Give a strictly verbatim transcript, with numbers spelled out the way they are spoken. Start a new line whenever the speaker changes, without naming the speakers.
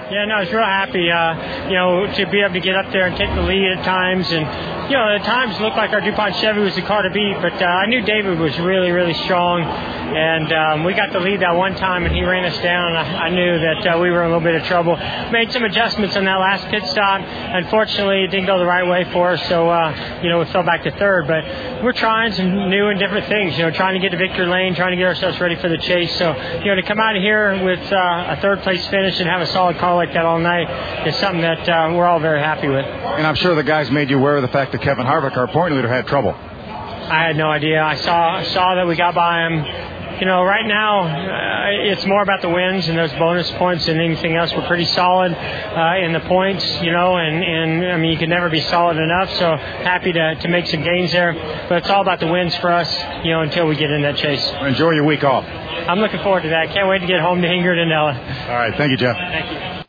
Yeah, no, I was real happy, uh, you know, to be able to get up there and take the lead at times. And, you know, at times it looked like our DuPont Chevy was the car to beat, but uh, I knew David was really, really strong. And um, we got the lead that one time, and he ran us down. And I, I knew that uh, we were in a little bit of trouble. Made some adjustments on that last pit stop. Unfortunately, it didn't go the right way for us, so, uh, you know, we fell back to third. But we're trying some new and different things, you know, trying to get to victory lane, trying to get ourselves ready for the chase. So, you know, to come out of here with uh, a third-place finish and have a solid car like that all night is something that uh, we're all very happy with.
And I'm sure the guys made you aware of the fact that Kevin Harvick, our point leader, had trouble.
I had no idea. I saw saw that we got by him. You know, right now, uh, it's more about the wins and those bonus points than anything else. We're pretty solid uh, in the points, you know, and, and, I mean, you can never be solid enough, so happy to, to make some gains there. But it's all about the wins for us, you know, until we get in that chase.
Enjoy your week off.
I'm looking forward to that. Can't wait to get home to Ingrid and Ella.
All right. Thank you, Jeff.
Thank you.